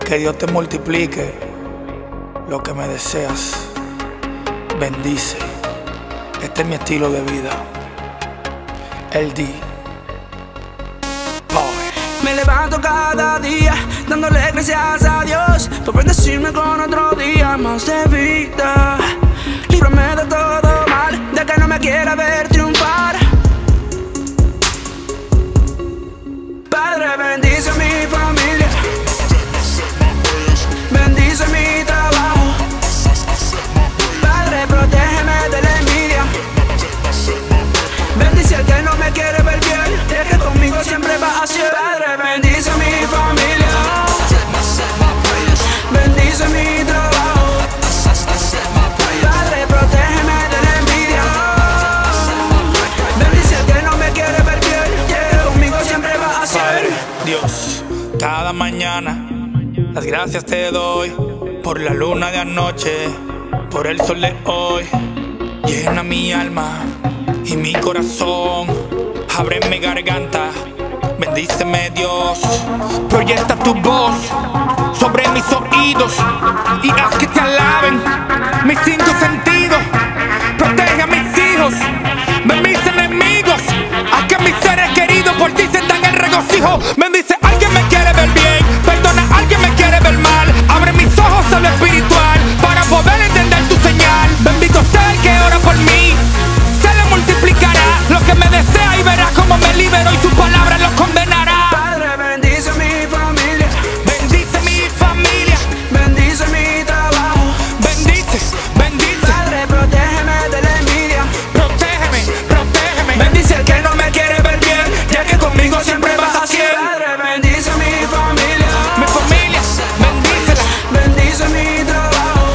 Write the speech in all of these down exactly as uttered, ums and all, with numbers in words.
Que Dios te multiplique lo que me deseas. Bendice. Este es mi estilo de vida. El D. Me levanto cada día dándole gracias a Dios por bendecirme con otro día más de vida. Líbrame de todo mal, de que no me quiera ver triunfar. Padre, bendice mi familia, bendice mi trabajo. Padre, protégeme de la envidia. Bendice al que no me quiere ver bien, es que conmigo siempre va a ser. Padre, bendice mi familia, bendice mi trabajo. Padre, protégeme de la envidia. Bendice al que no me quiere ver bien, es que conmigo siempre va a ser. Padre, Dios, cada mañana las gracias te doy por la luna de anoche, por el sol de hoy. Llena mi alma y mi corazón, abre mi garganta, bendíceme Dios. Proyecta tu voz sobre mis oídos y haz que te alaben mis cinco sentidos. Protege a mis hijos de mis enemigos, haz que mis seres queridos por ti sientan el regocijo. Bendice a alguien me quiere ver bien, perdona a alguien me quiere ver mal. Abre mis ojos a lo espiritual para poder entender tu señal. Bendito sea el que ora por mí, se le multiplicará lo que me desea y verá cómo me libero y su palabra lo condenará. Padre, bendice mi familia, Bendice mi familia, bendice mi trabajo. bendice, bendice, Padre, protégeme de la envidia. protégeme, protégeme. Bendice al que no me quiere ver bien, ya que conmigo siempre vas a ser. Padre, bendice mi familia, Mi familia, bendícela, bendice mi trabajo.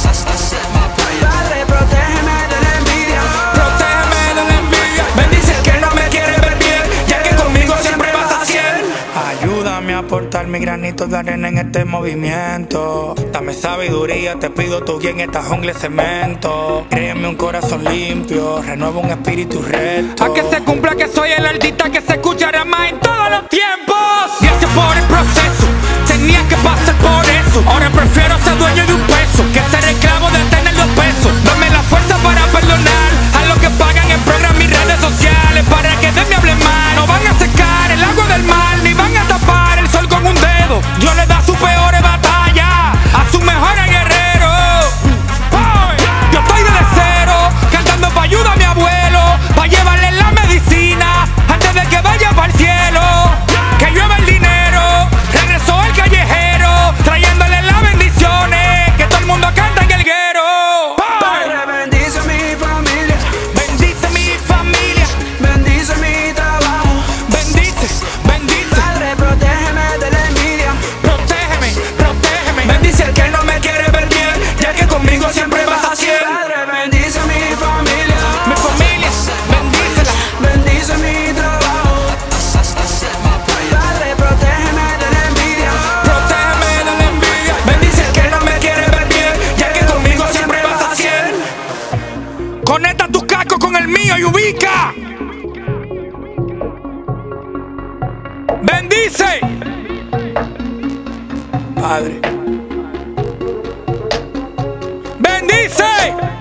Padre, protégeme de la envidia. protégeme de la envidia. Bendice al que no me quiere ver bien, ya que conmigo siempre vas a ser. Ayúdame a aportar mi granito de arena en este movimiento. Dame sabiduría, te pido tu guía en esta jungla de cemento. Créeme un corazón limpio, renueva un espíritu recto. A que se cumpla que soy el artista que se escuchará más en todos los tiempos. Gracias por el proceso, tenía que pasar por eso. Ahora prefiero ser dueño de un peso que ser esclavo de tener dos pesos. Dame la fuerza para perdonar a los que pagan en programas y redes sociales para que de mí hablen mal. No van a secar el agua del mal, ni van a tapar el sol con un dedo. Dios le da sus peores batallas a sus mejores guerreros. ¡Ay! Yo estoy desde cero, cantando pa' ayuda a mi abuelo, pa' llevarle la medicina antes de que vaya para el cielo. Que llueva el dinero, regresó el callejero, trayéndole las bendiciones, que todo el mundo canta en el guero. ¡Ay! Padre, bendice mi familia, Bendice mi familia, bendice mi trabajo. bendice, bendice, Padre, protégeme de la envidia. protégeme, protégeme. Bendice al que no me quiere ver bien, ya que conmigo siempre vas a ser. Padre, bendice mi familia, Mi familia, bendícela, bendice mi trabajo. Padre, protégeme de la envidia. protégeme de la envidia. Bendice al que no me quiere ver bien, ya que conmigo siempre vas a ser. Conecta tu casco con el mío y ubica. Bendice. Padre. Bendice.